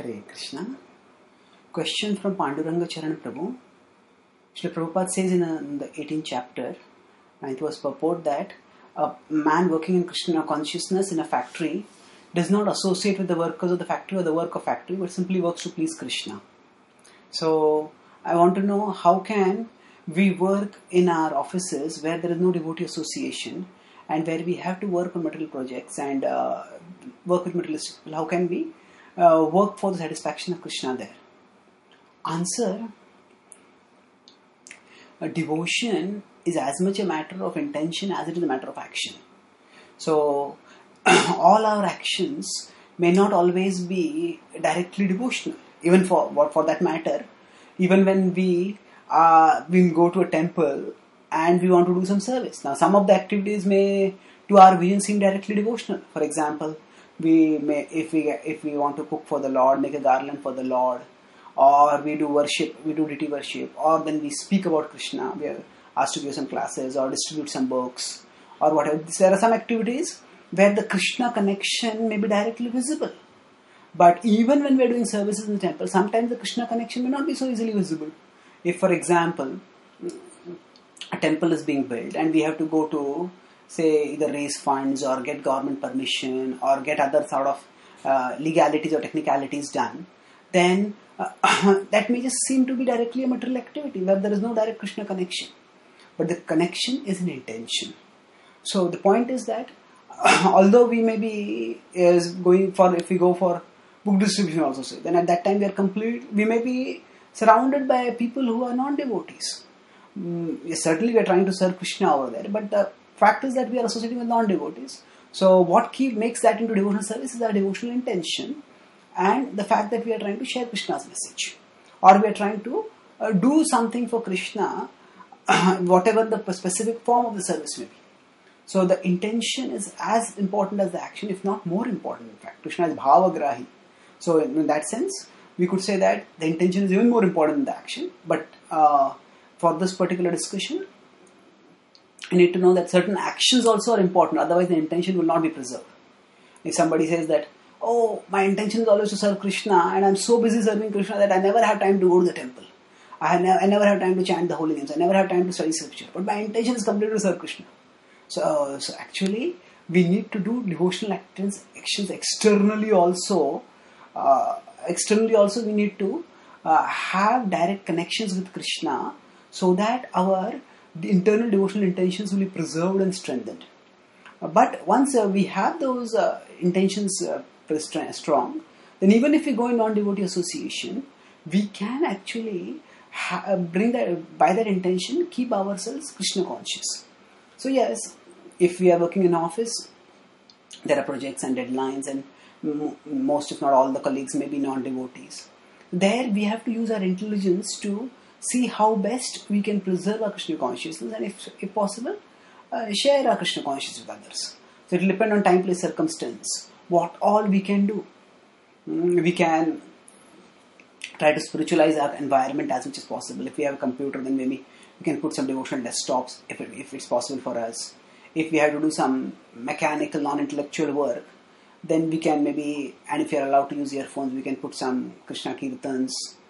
Hare Krishna. Question from Panduranga Charan Prabhu. Srila Prabhupada says in the 18th chapter, and it was purport that a man working in Krishna consciousness in a factory does not associate with the workers of the factory or the work of factory, but simply works to please Krishna. So I want to know, how can we work in our offices where there is no devotee association and where we have to work on material projects and work with materialistic people? How can we work for the satisfaction of Krishna there? Answer: devotion is as much a matter of intention as it is a matter of action. So all our actions may not always be directly devotional. Even for that matter, even when we go to a temple and we want to do some service. Now, some of the activities may, to our vision, seem directly devotional. For example, we may, if we want to cook for the Lord, make a garland for the Lord, or we do worship, we do deity worship, or then we speak about Krishna, we are asked to give some classes or distribute some books or whatever. There are some activities where the Krishna connection may be directly visible. But even when we are doing services in the temple, sometimes the Krishna connection may not be so easily visible. If, for example, a temple is being built and we have to go to, say, either raise funds or get government permission or get other sort of legalities or technicalities done, then that may just seem to be directly a material activity where there is no direct Krishna connection. But the connection is an intention. So the point is that although we may be going for, if we go for book distribution also say, then at that time we may be surrounded by people who are non-devotees. Certainly we are trying to serve Krishna over there, but the fact is that we are associating with non-devotees. So what makes that into devotional service is our devotional intention and the fact that we are trying to share Krishna's message, or we are trying to do something for Krishna, whatever the specific form of the service may be. So the intention is as important as the action, if not more important in fact. Krishna is bhavagrahi. So in that sense, we could say that the intention is even more important than the action. But for this particular discussion, you need to know that certain actions also are important. Otherwise, the intention will not be preserved. If somebody says that, oh, my intention is always to serve Krishna and I'm so busy serving Krishna that I never have time to go to the temple. I never have time to chant the holy names. I never have time to study scripture. But my intention is completely to serve Krishna. So actually, we need to do devotional actions externally also. We need to have direct connections with Krishna so that our internal devotional intentions will be preserved and strengthened. But once we have those intentions strong, then even if we go in non-devotee association, we can actually bring that, by that intention, keep ourselves Krishna conscious. So yes, if we are working in an office, there are projects and deadlines, and most if not all the colleagues may be non-devotees. There we have to use our intelligence to see how best we can preserve our Krishna consciousness and if possible, share our Krishna consciousness with others. So it will depend on time, place, circumstance, what all we can do. We can try to spiritualize our environment as much as possible. If we have a computer, then maybe we can put some devotional desktops if it's possible for us. If we have to do some mechanical, non-intellectual work, then we can maybe, and if we are allowed to use earphones, we can put some Krishna Kirtans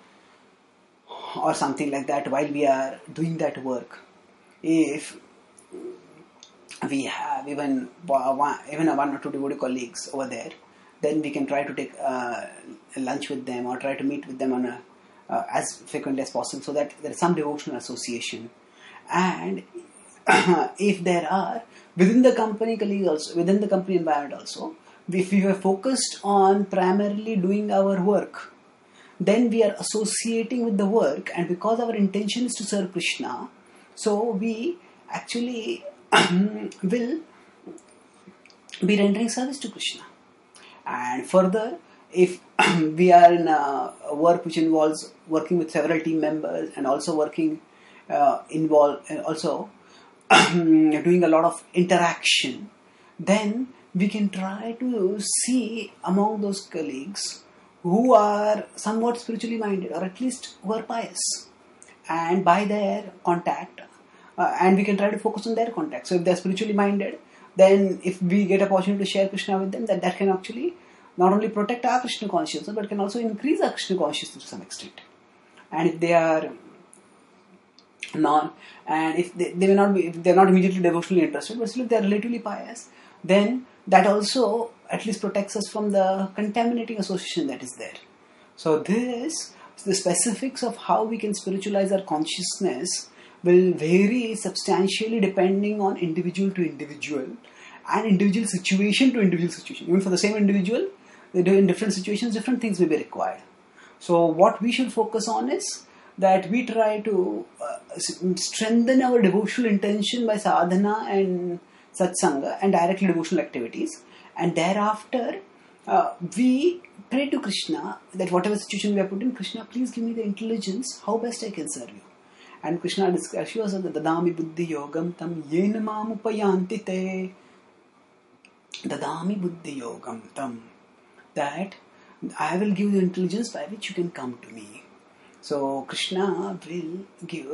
or something like that while we are doing that work. If we have even one or two devotee colleagues over there, then we can try to take lunch with them or try to meet with them on as frequently as possible, so that there is some devotional association. And if there are within the company colleagues also, within the company environment also, if we are focused on primarily doing our work, then we are associating with the work, and because our intention is to serve Krishna, so we actually will be rendering service to Krishna. And further, if we are in a work which involves working with several team members and also doing a lot of interaction, then we can try to see among those colleagues who are somewhat spiritually minded, or at least who are pious, and by their contact, and we can try to focus on their contact. So if they are spiritually minded, then if we get an opportunity to share Krishna with them, that can actually not only protect our Krishna consciousness, but can also increase our Krishna consciousness to some extent. And if they are if they may not be, if they are not immediately devotionally interested, but still if they are relatively pious, then that also at least protects us from the contaminating association that is there. So the specifics of how we can spiritualize our consciousness will vary substantially depending on individual to individual and individual situation to individual situation. Even for the same individual, they do in different situations, different things may be required. So what we should focus on is that we try to strengthen our devotional intention by sadhana and satsanga and directly devotional activities, and thereafter we pray to Krishna that whatever situation we are put in, Krishna, please give me the intelligence how best I can serve you. And Krishna assures us that dadami buddhi yogam tam yena mam upayanti te. Dadami buddhi yogam tam, that I will give you intelligence by which you can come to me. So Krishna will give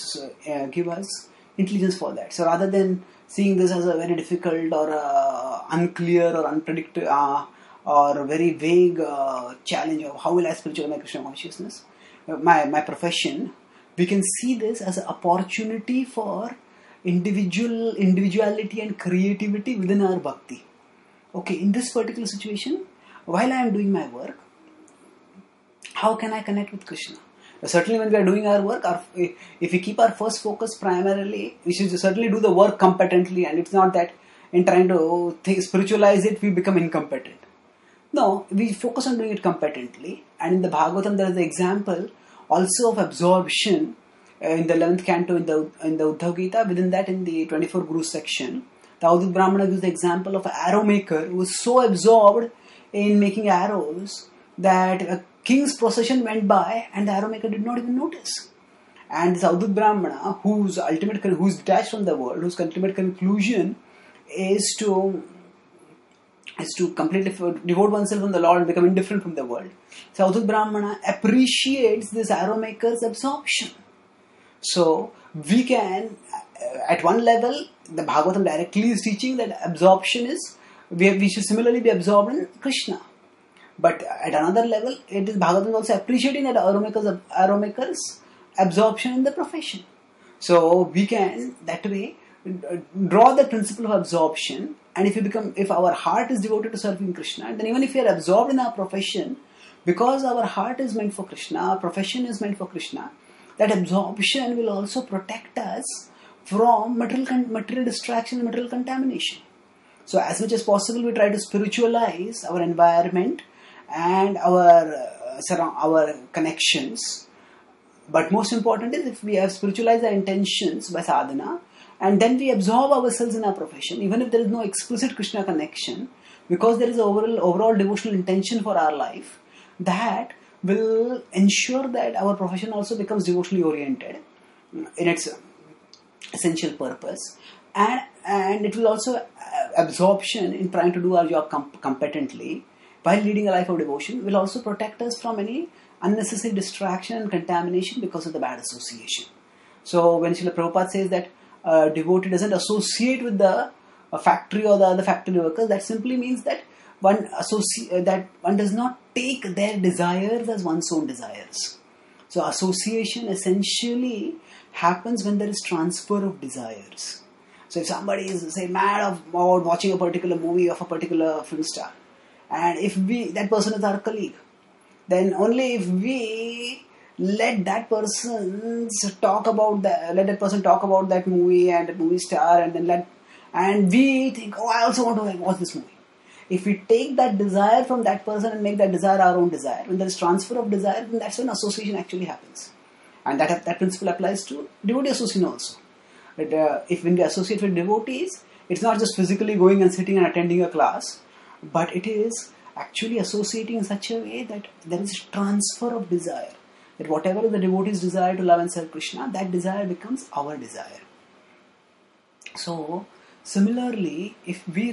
us intelligence for that. So rather than seeing this as a very difficult or unclear or unpredictable or very vague challenge of how will I spiritualize my Krishna consciousness, my profession, we can see this as an opportunity for individuality and creativity within our bhakti. Okay, in this particular situation, while I am doing my work, how can I connect with Krishna? Certainly when we are doing our work, if we keep our first focus primarily, we should certainly do the work competently, and it's not that in trying to spiritualize it, we become incompetent. No, we focus on doing it competently, and in the Bhagavatam there is the example also of absorption in the 11th canto in the Uddhav Gita. Within that, in the 24 Guru section, the Avadhut Brahmana gives the example of an arrow maker who was so absorbed in making arrows that a king's procession went by and the arrow maker did not even notice. And this Avadhut Brahmana, who's detached from the world, whose ultimate conclusion is to completely devote oneself from the Lord and become indifferent from the world. So Avadhut Brahmana appreciates this arrow maker's absorption. So we can, at one level, the Bhagavatam directly is teaching that absorption is, we should similarly be absorbed in Krishna. But at another level, it is Bhagavatam also appreciating that arrow maker's absorption in the profession. So we can that way draw the principle of absorption, and if our heart is devoted to serving Krishna, then even if we are absorbed in our profession, because our heart is meant for Krishna, our profession is meant for Krishna, that absorption will also protect us from material distraction and material contamination. So as much as possible, we try to spiritualize our environment and our connections. But most important is if we have spiritualized our intentions by sadhana, and then we absorb ourselves in our profession, even if there is no explicit Krishna connection, because there is overall devotional intention for our life, that will ensure that our profession also becomes devotionally oriented in its essential purpose, and it will also absorption in trying to do our job competently while leading a life of devotion will also protect us from any unnecessary distraction and contamination because of the bad association. So when Srila Prabhupada says that devotee doesn't associate with the factory or the other factory workers, that simply means that one does not take their desires as one's own desires. So association essentially happens when there is transfer of desires. So if somebody is, say, mad about watching a particular movie of a particular film star, and if that person is our colleague, then only if we let that person talk about that movie and that movie star, and we think, oh, I also want to watch this movie. If we take that desire from that person and make that desire our own desire, when there is transfer of desire, then that's when association actually happens. And that principle applies to devotee association also. That when we associate with devotees, it's not just physically going and sitting and attending a class, but it is actually associating in such a way that there is transfer of desire. That whatever is the devotee's desire to love and serve Krishna, that desire becomes our desire. So, similarly, if we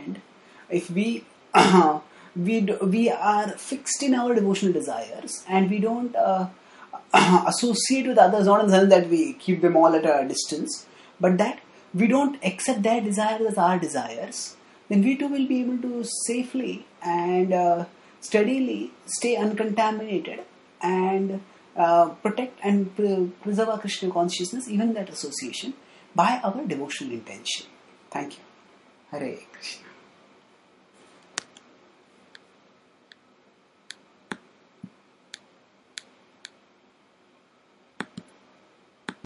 we are fixed in our devotional desires and we don't associate with others, not in the sense that we keep them all at a distance, but that we don't accept their desires as our desires, then we too will be able to safely and steadily stay uncontaminated and protect and preserve our Krishna consciousness, even that association, by our devotional intention. Thank you. Hare Krishna.